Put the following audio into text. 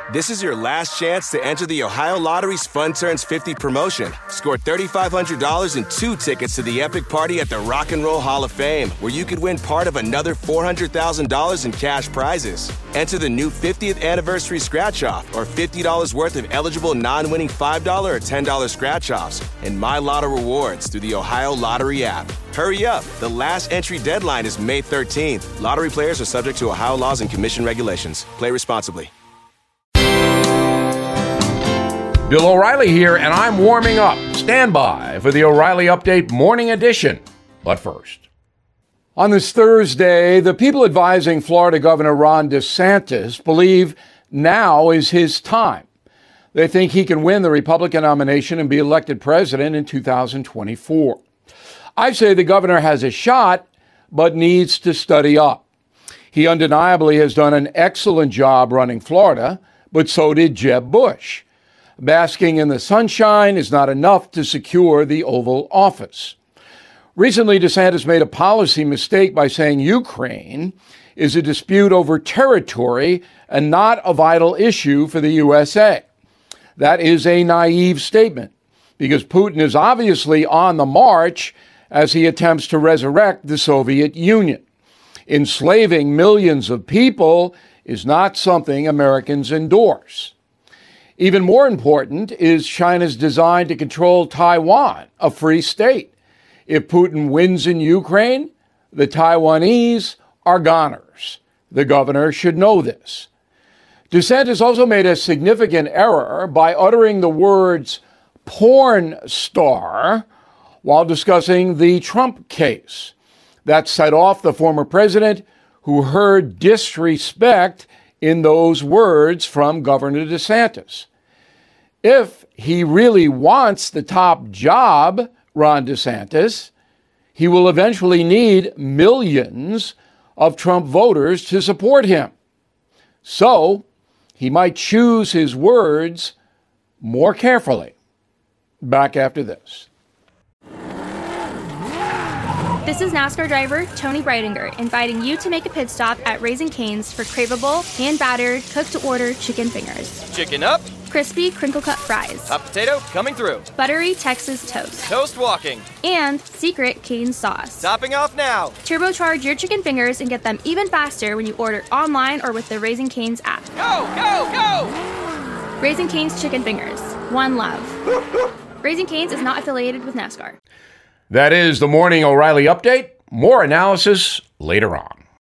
This is your last chance to enter the Ohio Lottery's Fun Turns 50 promotion. Score $3,500 and 2 tickets to the epic party at the Rock and Roll Hall of Fame, where you could win part of another $400,000 in cash prizes. Enter the new 50th anniversary scratch-off or $50 worth of eligible non-winning $5 or $10 scratch-offs and My Lotto rewards through the Ohio Lottery app. Hurry up. The last entry deadline is May 13th. Lottery players are subject to Ohio laws and commission regulations. Play responsibly. Bill O'Reilly here, and I'm warming up. Stand by for the O'Reilly Update Morning Edition. But first, on this Thursday, the people advising Florida Governor Ron DeSantis believe now is his time. They think he can win the Republican nomination and be elected president in 2024. I say the governor has a shot, but needs to study up. He undeniably has done an excellent job running Florida, but so did Jeb Bush. Basking in the sunshine is not enough to secure the Oval Office. Recently, DeSantis made a policy mistake by saying Ukraine is a dispute over territory and not a vital issue for the USA. That is a naive statement, because Putin is obviously on the march as he attempts to resurrect the Soviet Union. Enslaving millions of people is not something Americans endorse. Even more important is China's design to control Taiwan, a free state. If Putin wins in Ukraine, the Taiwanese are goners. The governor should know this. DeSantis also made a significant error by uttering the words porn star while discussing the Trump case. That set off the former president, who heard disrespect in those words from Governor DeSantis. If he really wants the top job, Ron DeSantis, he will eventually need millions of Trump voters to support him. So he might choose his words more carefully. Back after this. This is NASCAR driver Tony Breidinger inviting you to make a pit stop at Raising Cane's for craveable, hand-battered, cooked-to-order chicken fingers. Chicken up. Crispy, crinkle-cut fries. Hot potato coming through. Buttery Texas toast. Toast walking. And secret Cane sauce. Topping off now. Turbocharge your chicken fingers and get them even faster when you order online or with the Raising Cane's app. Go, go, go! Raising Cane's chicken fingers. One love. Raising Cane's is not affiliated with NASCAR. That is the Morning O'Reilly Update. More analysis later on.